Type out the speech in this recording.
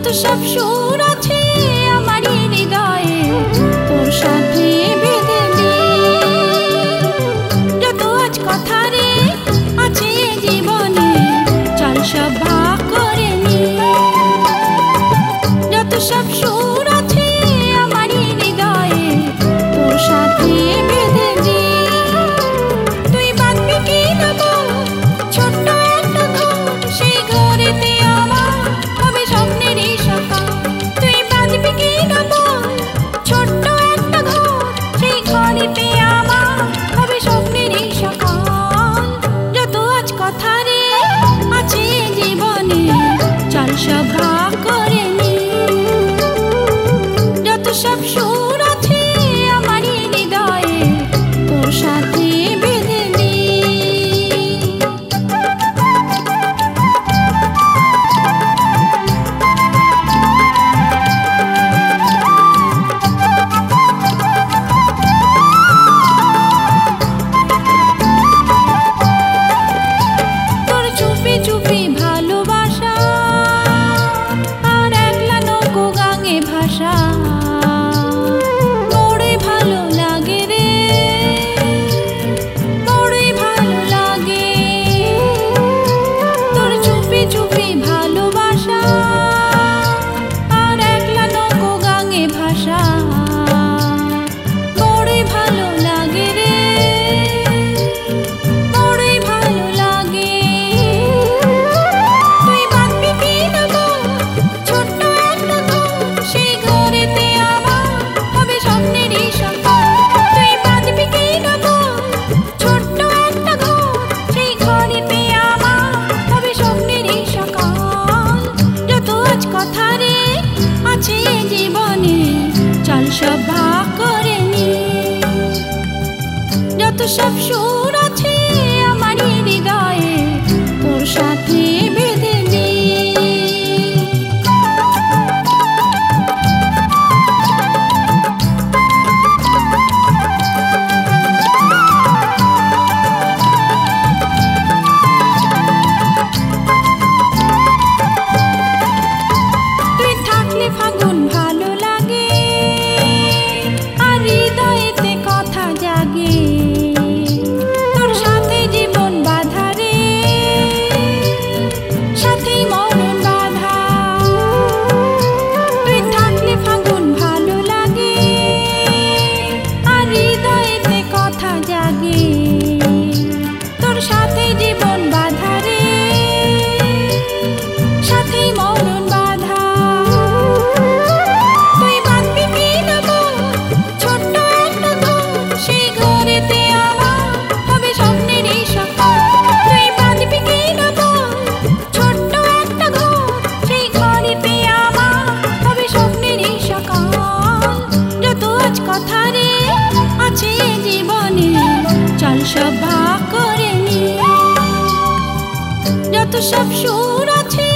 যত সব সুর আছে আমারই হৃদয়ে তোর সাথে বেঁধে দে, যত আজ কথা রে আছে জীবনে চল সব ভাগ করে নি। যত সব সুর আছে আমারই হৃদয়ে তোর সাথে বেঁধে দে, তুই বাঁধবি কি না বল ছোট্ট একটা ঘর, সেই ঘরেতে আমার হবে স্বপ্নেরই সকাল। তুই বাঁধবি কি না বল ছোট্ট একটা ঘর, সেই ঘরেতে আমার হবে স্বপ্নেরই সকাল। যত আজ কথা রে আছে জীবনে চল সব ভাগ করে নি। যত সব সুর আছে আমারই হৃদয়ে তোর সাথে বেঁধে নি। তোর চুপি চুপি ভালোবাসা আর একলা নৌকো গাঙে ভাষা বড়ই ভালো লাগে রে, বড়ই ভালো লাগে। তোর চুপি চুপি ভালোবাসা আর একলা নৌকো গাঙে ভাষা বড়ই ভালো লাগে রে, বড়ই ভালো লাগে। তুই বাঁধবি কি না বল ছোট্ট একটা ঘর, সেই ঘরেতে আমার হবে স্বপ্নেরই সকাল। তুই বাঁধবি কি না বল ছোট্ট একটা ঘর, সেই ঘরেতে আমার হবে স্বপ্নেরই সকাল। যত আজ কথা রে আছে জীবনে চল সব ভাগ করে নি। যত সব সুর আছে আমারই হৃদয়ে তোর সাথে বেঁধে নি। তুই থাকলে ফাগুন ভালো লাগে আর হৃদয়েতে কথা জাগে, তোর সাথে জীবন বাঁধা রে, সাথেই মরণ বাঁধা। তুই থাকলে ফাগুন ভালো লাগে আর হৃদয়েতে কথা জাগে, তোর সাথে জীবন বাঁধা রে, সাথেই মরণ বাঁধা। তুই বাঁধবি কি না বল ছোট্ট একটা ঘর, সেই ঘরেতে আমার হবে স্বপ্নেরই সকাল। তুই বাঁধবি কি না বল ছোট্ট একটা ঘর, সেই ঘরেতে আমার হবে স্বপ্নেরই সকাল। যত আজ কথা রে আছে জীবনে চল সব ভাগ করে নি। যত সব সুর আছে